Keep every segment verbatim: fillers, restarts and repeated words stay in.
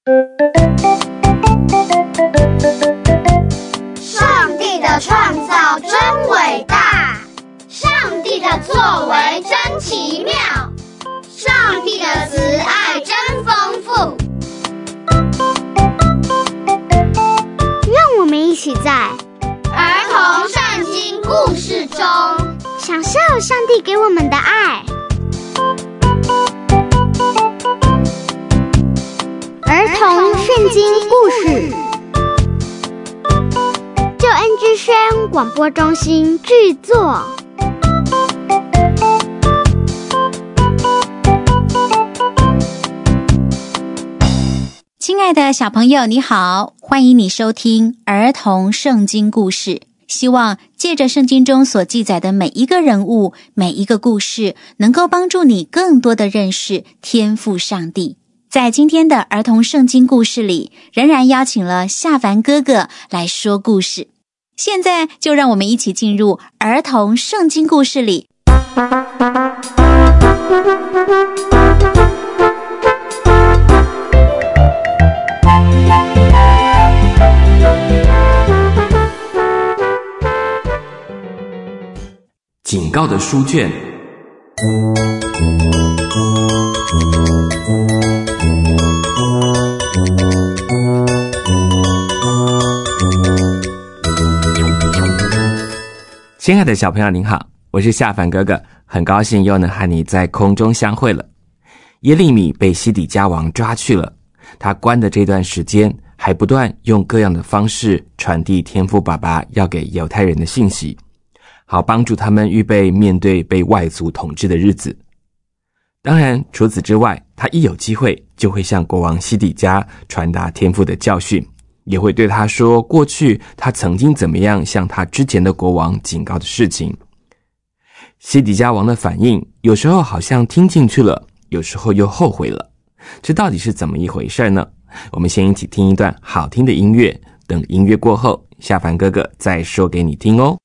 上帝的创造真伟大，上帝的作为真奇妙，上帝的慈爱真丰富。 让我们一起在儿童圣经故事中享受上帝给我们的爱。儿童圣经故事，救恩之声广播中心制作。 亲爱的小朋友，你好，欢迎你收听儿童圣经故事。希望借着圣经中所记载的每一个人物、每一个故事，能够帮助你更多的认识天父上帝。在今天的儿童圣经故事里，仍然邀请了夏凡哥哥来说故事。现在就让我们一起进入儿童圣经故事里。 警告的书卷。亲爱的小朋友您好，我是夏凡哥哥，很高兴又能和你在空中相会了。耶利米被西底家王抓去了，他关的这段时间还不断用各样的方式传递天父爸爸要给犹太人的信息，好帮助他们预备面对被外族统治的日子。当然除此之外，他一有机会就会向国王西底家传达天父的教训，也会对他说过去他曾经怎么样向他之前的国王警告的事情。西底家王的反应有时候好像听进去了，有时候又后悔了，这到底是怎么一回事呢？我们先一起听一段好听的音乐，等音乐过后，夏凡哥哥再说给你听哦。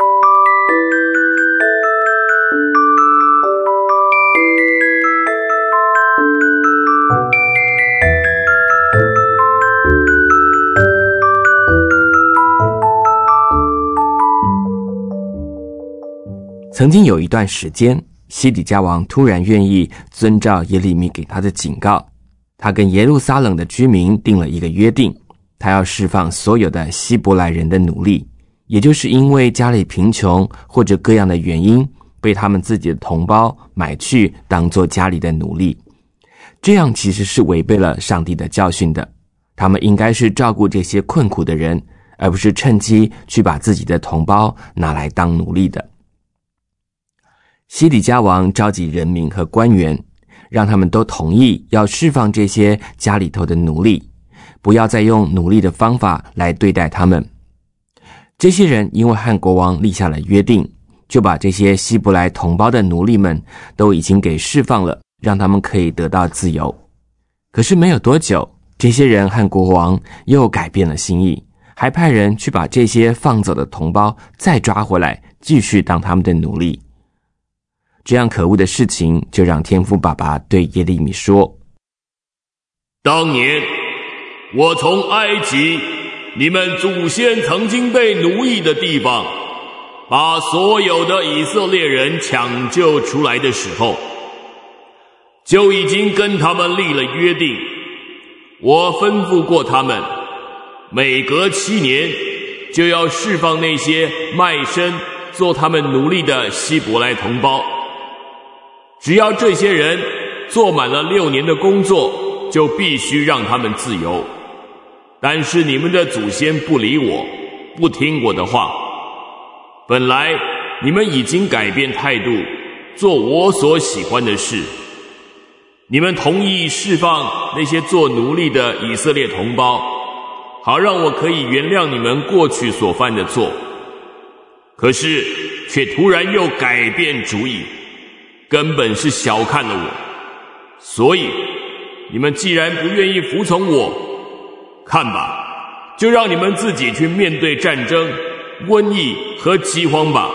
曾经有一段时间，西底家王突然愿意遵照耶利米给他的警告，他跟耶路撒冷的居民定了一个约定，他要释放所有的希伯来人的奴隶，也就是因为家里贫穷或者各样的原因，被他们自己的同胞买去当作家里的奴隶。这样其实是违背了上帝的教训的，他们应该是照顾这些困苦的人，而不是趁机去把自己的同胞拿来当奴隶的。西底家王召集人民和官员，让他们都同意要释放这些家里头的奴隶，不要再用奴隶的方法来对待他们。这些人因为和国王立下了约定，就把这些希伯来同胞的奴隶们都已经给释放了，让他们可以得到自由。可是没有多久，这些人和国王又改变了心意，还派人去把这些放走的同胞再抓回来，继续当他们的奴隶。这样可恶的事情就让天父爸爸对耶利米说， 当年我从埃及你们祖先曾经被奴役的地方，把所有的以色列人抢救出来的时候，就已经跟他们立了约定。我吩咐过他们，每隔七年就要释放那些卖身做他们奴隶的希伯来同胞，只要这些人做满了六年的工作，就必须让他们自由。但是你们的祖先不理我，不听我的话。本来你们已经改变态度，做我所喜欢的事。你们同意释放那些做奴隶的以色列同胞，好让我可以原谅你们过去所犯的错。可是却突然又改变主意，根本是小看了我。所以你们既然不愿意服从我，看吧，就让你们自己去面对战争、瘟疫和饥荒吧。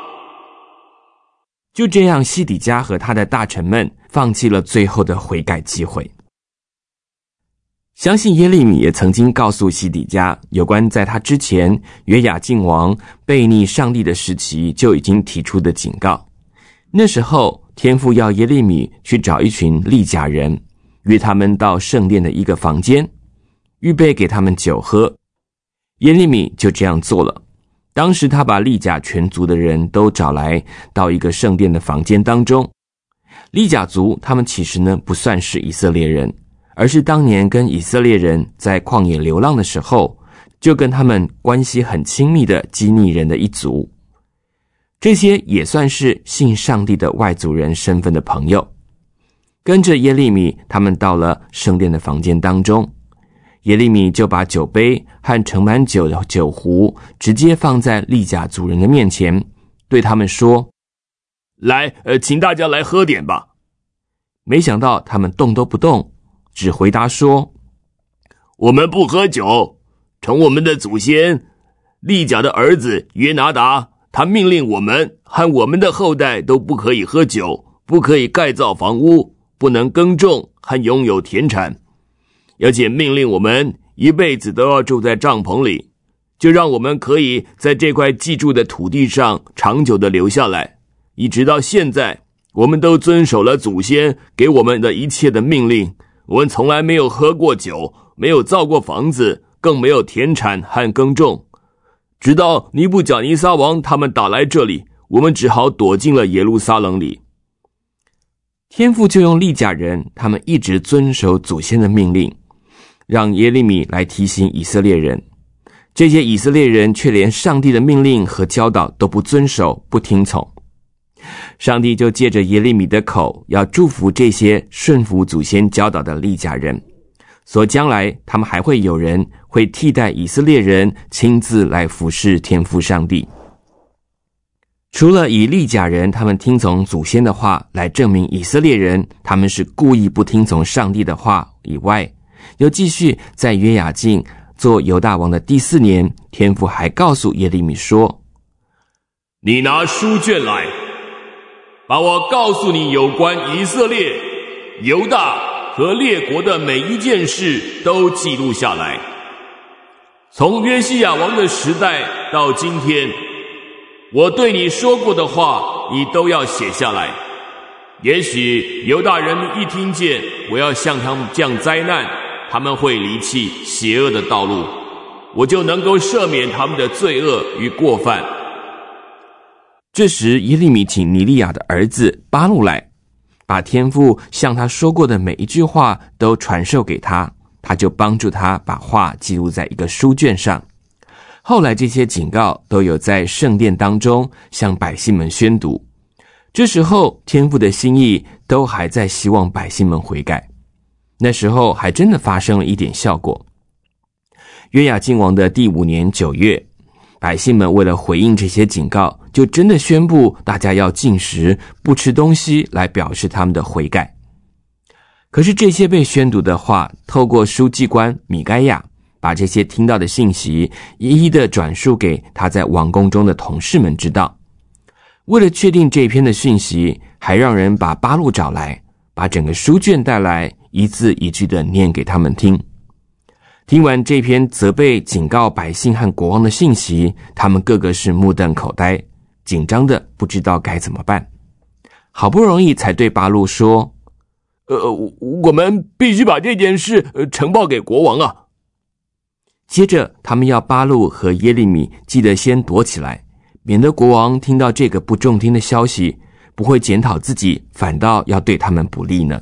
就这样，西底家和他的大臣们放弃了最后的悔改机会。 相信耶利米也曾经告诉西底家，有关在他之前约雅敬王悖逆上帝的时期就已经提出的警告。那时候天父要耶利米去找一群利甲人，约他们到圣殿的一个房间，预备给他们酒喝。耶利米就这样做了。当时他把利甲全族的人都找来到一个圣殿的房间当中。利甲族他们其实呢不算是以色列人，而是当年跟以色列人在旷野流浪的时候，就跟他们关系很亲密的基尼人的一族。这些也算是信上帝的外族人身份的朋友。跟着耶利米他们到了圣殿的房间当中，耶利米就把酒杯和盛满酒的酒壶直接放在利甲族人的面前，对他们说： 来，呃，请大家来喝点吧。 没想到他们动都不动，只回答说： 我们不喝酒，从我们的祖先利甲的儿子约拿达，他命令我们和我们的后代都不可以喝酒，不可以盖造房屋，不能耕种和拥有田产，而且命令我们一辈子都要住在帐篷里，就让我们可以在这块寄住的土地上长久地留下来。一直到现在，我们都遵守了祖先给我们的一切的命令。我们从来没有喝过酒，没有造过房子，更没有田产和耕种。直到尼布甲尼撒王他们打来这里，我们只好躲进了耶路撒冷里。 天父就用利甲人，他们一直遵守祖先的命令，让耶利米来提醒以色列人。这些以色列人却连上帝的命令和教导都不遵守，不听从。上帝就借着耶利米的口，要祝福这些顺服祖先教导的利甲人，所将来他们还会有人会替代以色列人亲自来服侍天父上帝。除了以利甲人他们听从祖先的话来证明以色列人他们是故意不听从上帝的话以外，又继续在约雅敬做犹大王的第四年，天父还告诉耶利米说： 你拿书卷来，把我告诉你有关以色列、犹大和列国的每一件事都记录下来。从约西亚王的时代到今天，我对你说过的话，你都要写下来。也许犹大人民一听见我要向他们降灾难，他们会离弃邪恶的道路，我就能够赦免他们的罪恶与过犯。 这时耶利米请尼利亚的儿子巴录来，把天父向他说过的每一句话都传授给他，他就帮助他把话记录在一个书卷上。后来这些警告都有在圣殿当中向百姓们宣读。这时候天父的心意都还在希望百姓们悔改。那时候还真的发生了一点效果。约雅敬王的第五年九月，百姓们为了回应这些警告，就真的宣布大家要禁食，不吃东西，来表示他们的悔改。可是这些被宣读的话，透过书记官米该亚，把这些听到的信息一一的转述给他在王宫中的同事们知道。为了确定这篇的讯息，还让人把巴录找来，把整个书卷带来，一字一句的念给他们听。听完这篇责备警告百姓和国王的信息，他们个个是目瞪口呆，紧张的不知道该怎么办。好不容易才对巴录说： 呃，我们必须把这件事呃呈报给国王啊。 接着他们要巴录和耶利米记得先躲起来，免得国王听到这个不中听的消息，不会检讨自己，反倒要对他们不利呢。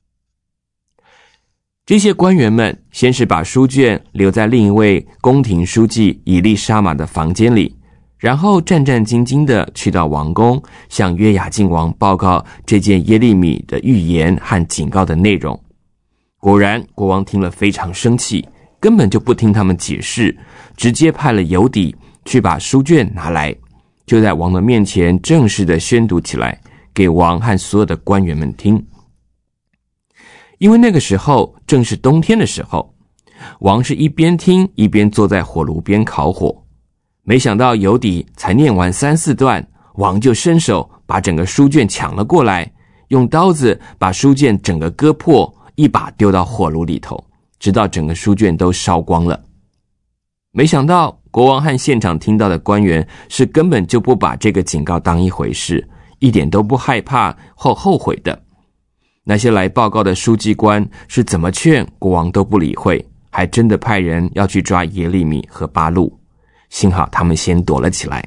这些官员们先是把书卷留在另一位宫廷书记以利沙玛的房间里，然后战战兢兢地去到王宫，向约雅敬王报告这件耶利米的预言和警告的内容。果然国王听了非常生气，根本就不听他们解释，直接派了邮递去把书卷拿来，就在王的面前正式的宣读起来，给王和所有的官员们听。因为那个时候正是冬天的时候，王是一边听一边坐在火炉边烤火。没想到邮递才念完三四段，王就伸手把整个书卷抢了过来，用刀子把书卷整个割破，一把丢到火炉里头， 直到整个书卷都烧光了。没想到国王和现场听到的官员是根本就不把这个警告当一回事，一点都不害怕或后悔的。那些来报告的书记官是怎么劝国王都不理会，还真的派人要去抓耶利米和巴录，幸好他们先躲了起来。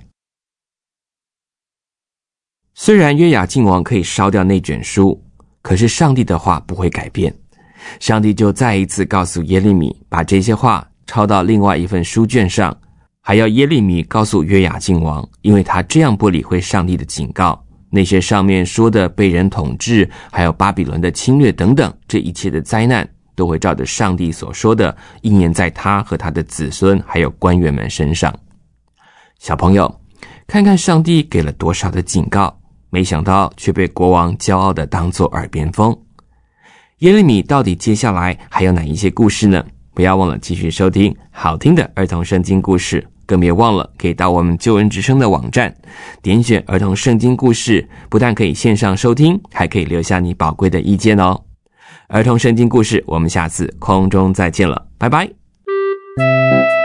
虽然约雅敬王可以烧掉那卷书，可是上帝的话不会改变。上帝就再一次告诉耶利米，把这些话抄到另外一份书卷上，还要耶利米告诉约雅敬王，因为他这样不理会上帝的警告，那些上面说的被人统治，还有巴比伦的侵略等等，这一切的灾难都会照着上帝所说的应验在他和他的子孙还有官员们身上。小朋友，看看上帝给了多少的警告，没想到却被国王骄傲地当作耳边风。耶利米到底接下来还有哪一些故事呢？不要忘了继续收听好听的儿童圣经故事，更别忘了可以到我们救恩之声的网站，点选儿童圣经故事，不但可以线上收听，还可以留下你宝贵的意见哦。儿童圣经故事，我们下次空中再见了，拜拜。